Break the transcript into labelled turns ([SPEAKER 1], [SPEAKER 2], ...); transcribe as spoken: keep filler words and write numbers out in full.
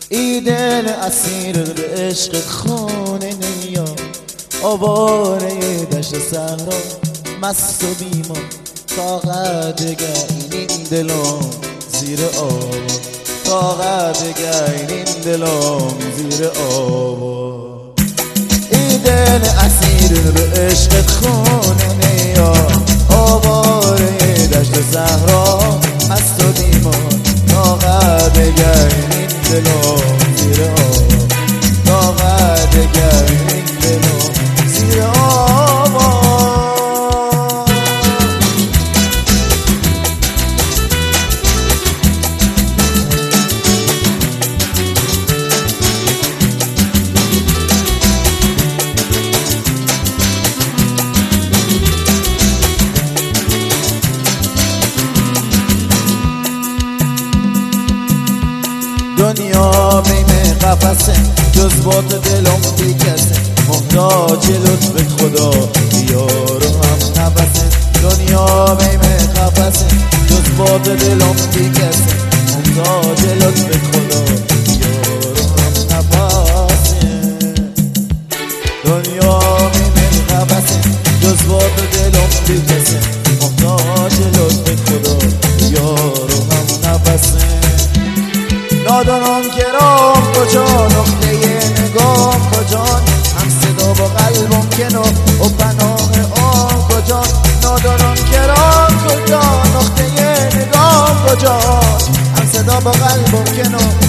[SPEAKER 1] ای دل اسیر به عشق خونه نیا، آواره دشت صحرا مست و بیمار، طاقت گین این دلم زیر آب، طاقت گین این دلم زیر آب. ای دل اسیر به عشق خونه نیا، آواره دشت صحرا مست و بیمار، طاقت گین این دلم زیر آب، طاقت گین این دلم زیر آب. دنیا بین قفسه، جذبات دلم بی کسه، محتاج لطف خدا یار و هم نفسه. دنیا بین قفسه، جذبات دلم بی کسه، محتاج لطف خدا یار و هم نفسه. دنیا بین قفسه، جذبات دلم بی کسه، محتاج لطف خدا یار و هم نفسه. نادانم گرام کجا، نقطه نگام کجا، هم صدا با قلبم کنو و پناه آن کجا. نادانم گرام کجا، نقطه نگام کجا، هم صدا با قلبم کنو